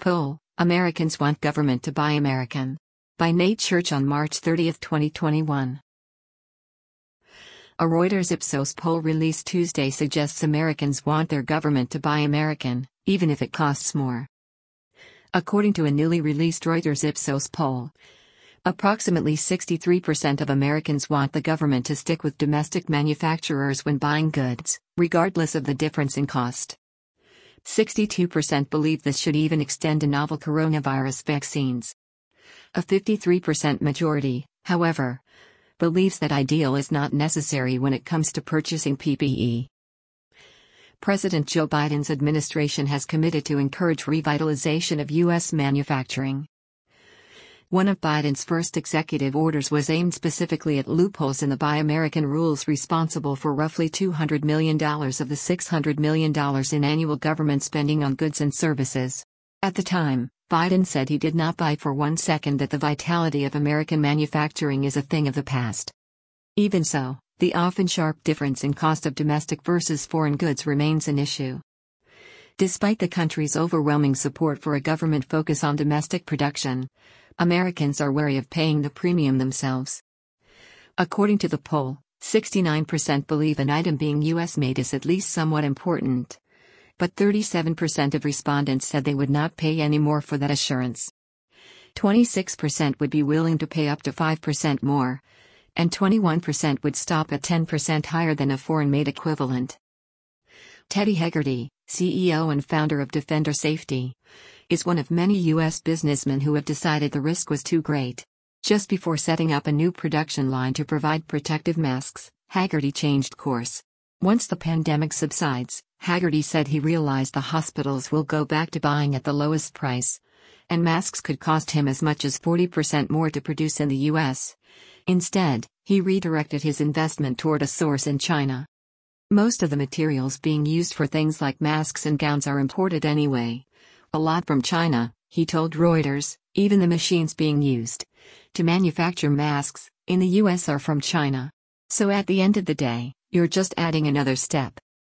Poll: Americans want government to buy American. By Nate Church on March 30, 2021. A Reuters Ipsos poll released Tuesday suggests Americans want their government to buy American, even if it costs more. According to a newly released Reuters Ipsos poll, approximately 63% of Americans want the government to stick with domestic manufacturers when buying goods, regardless of the difference in cost. 62% believe this should even extend to novel coronavirus vaccines. A 53% majority, however, believes that ideal is not necessary when it comes to purchasing PPE. President Joe Biden's administration has committed to encourage revitalization of U.S. manufacturing. One of Biden's first executive orders was aimed specifically at loopholes in the Buy American rules responsible for roughly $200 million of the $600 million in annual government spending on goods and services. At the time, Biden said he did not buy for 1 second that the vitality of American manufacturing is a thing of the past. Even so, the often sharp difference in cost of domestic versus foreign goods remains an issue. Despite the country's overwhelming support for a government focus on domestic production, Americans are wary of paying the premium themselves. According to the poll, 69% believe an item being U.S.-made is at least somewhat important. But 37% of respondents said they would not pay any more for that assurance. 26% would be willing to pay up to 5% more, and 21% would stop at 10% higher than a foreign-made equivalent. Teddy Hegarty, CEO and founder of Defender Safety, is one of many U.S. businessmen who have decided the risk was too great. Just before setting up a new production line to provide protective masks, Hegarty changed course. Once the pandemic subsides, Hegarty said he realized the hospitals will go back to buying at the lowest price, and masks could cost him as much as 40% more to produce in the U.S. Instead, he redirected his investment toward a source in China. Most of the materials being used for things like masks and gowns are imported anyway. A lot from China, he told Reuters. Even the machines being used to manufacture masks in the U.S. are from China. So at the end of the day, you're just adding another step.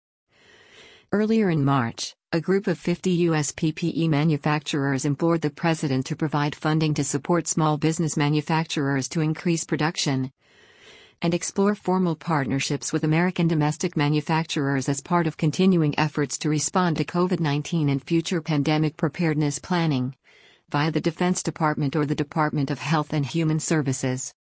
Earlier in March, a group of 50 U.S. PPE manufacturers implored the president to provide funding to support small business manufacturers to increase production and explore formal partnerships with American domestic manufacturers as part of continuing efforts to respond to COVID-19 and future pandemic preparedness planning, via the Defense Department or the Department of Health and Human Services.